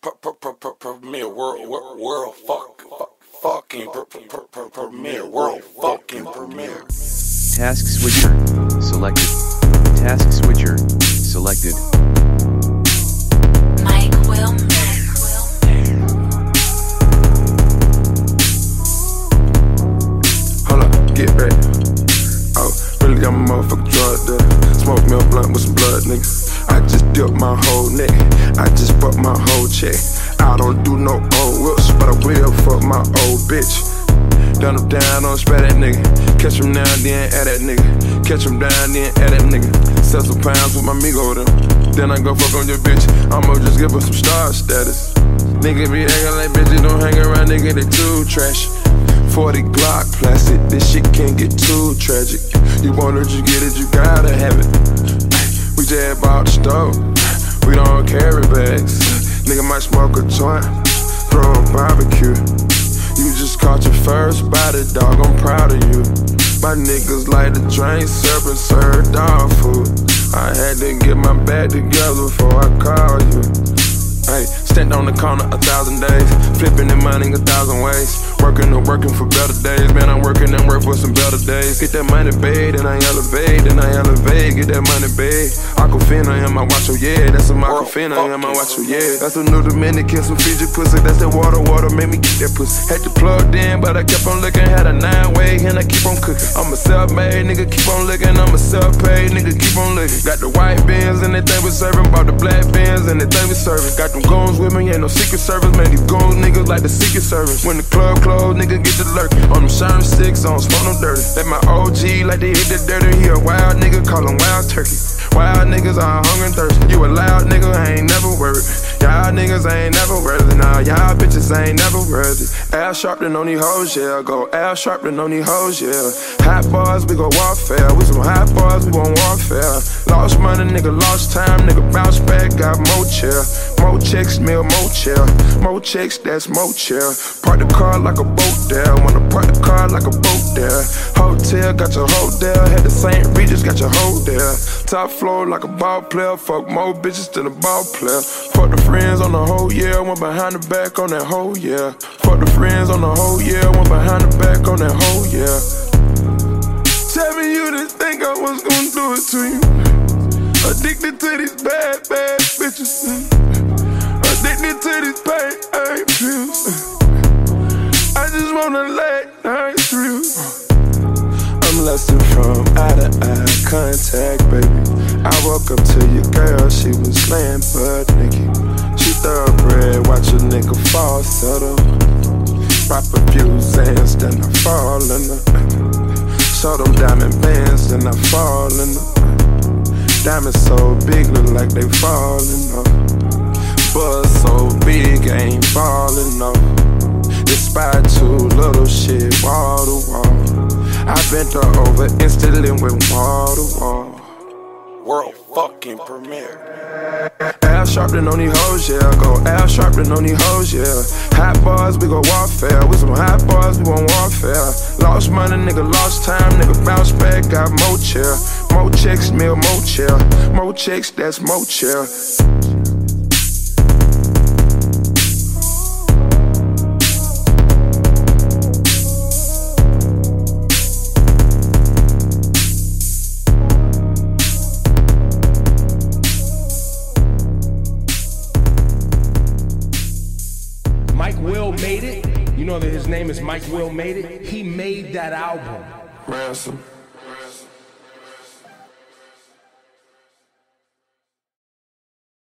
Premiere world fucking premiere world fucking premiere. Task switcher selected. Task switcher selected. Mike Will Hold up, get ready. Oh, really got my motherfucking drug there. Smoke me a blunt with some blood, nigga. I just dipped my whole neck. I just fucked my whole check. I don't do no old whips, but I will fuck my old bitch. Done him down, don't spare that nigga. Catch him now, then add that nigga. Catch him down, then add that nigga. Sell some pounds with my Migo them. Then I go fuck on your bitch. I'ma just give her some star status. Nigga be acting like bitches don't hang around, nigga, they too trash. 40 Glock plastic, this shit can't get too tragic. You want it, you get it, you gotta have it. We just bought the stove, we don't carry bags. Nigga might smoke a joint, throw a barbecue. You just caught your first body, dog, I'm proud of you. My niggas like to drink, serve and serve dog food. I had to get my bag together before I call you. Hey, stand on the corner 1,000 days, flipping the money 1,000 ways. Working and working for better days, man, I'm working and work for some better days. Get that money, babe, then I elevate, get that money, babe. Aquafina in my watch, oh yeah, that's some Aquafina in my watch, oh yeah. That's a new Dominican, some Fiji pussy, that's that water, made me get that pussy. Had to plug in, but I kept on looking, had a 9-way, and I keep on cooking. I'm a self-made nigga, keep on looking, I'm a self-paid nigga, keep on looking. Got the white beans and they think we serving, bought the black beans and they think we serving. Got them goons with me, ain't no secret service, man, these goons niggas like the secret service. When the club closed, nigga get to lurking. On them shine 6, on smoke them dirty. Let my OG like they hit the dirty. He a wild nigga, call him wild turkey. Wild niggas are hungry and thirsty. You a loud nigga, I ain't never worried. Y'all niggas ain't never worthy. Nah, y'all bitches ain't never worthy. Al Sharpton on these hoes, yeah. Go Al Sharpton on these hoes, yeah. Hot bars, we go warfare. We some hot bars, we want warfare. Lost money, nigga, lost time. Nigga bounce back, got more chill. More checks, meal, more chill. More checks, that's more chill. Park the car like a boat there. Wanna park the car like a boat there. Hotel, got your hotel. Had the St. Regis, got your hoe there. Top floor like a ball player. Fuck more bitches than a ball player. Fuck the friends on the whole year. Went behind the back on that whole year. Fuck the friends on the whole year. Went behind the back on that whole year. Tell me you didn't think I was gonna do it to you. Addicted to these bad, bad bitches. Addicted to these pain pills. I just wanna late night thrill. I'm lusting from eye to eye contact, baby. I woke up to your girl, she was slaying butt naked. She thoroughbred, watch a nigga fall subtle. Drop a few Zans, then I fall in her. Show them diamond bands, then I fall in her. Diamonds so big, look like they falling off. Buzz so big, I ain't falling off. Despite too little shit, wall to wall. I bent her over instantly went wall to wall. World fucking premiere. Al Sharpton on these hoes, yeah. Go Al Sharpton on these hoes, yeah. Hot bars, we go warfare. With some hot bars, we want warfare. Lost money, nigga, lost time. Nigga bounce back, got more chill. More checks, meal, more chill. More checks, that's more chill. Mike Will made it. You know that his name is Mike Will Made It. He made that album. Ransom.